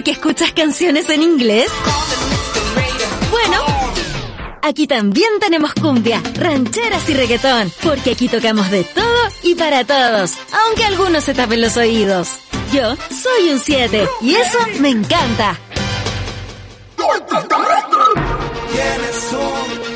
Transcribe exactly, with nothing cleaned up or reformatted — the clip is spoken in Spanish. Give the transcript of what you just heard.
que escuchas canciones en inglés? Bueno, aquí también tenemos cumbia, rancheras y reggaetón, porque aquí tocamos de todo y para todos, aunque algunos se tapen los oídos. Yo soy un siete y eso me encanta. ¿Quiénes son?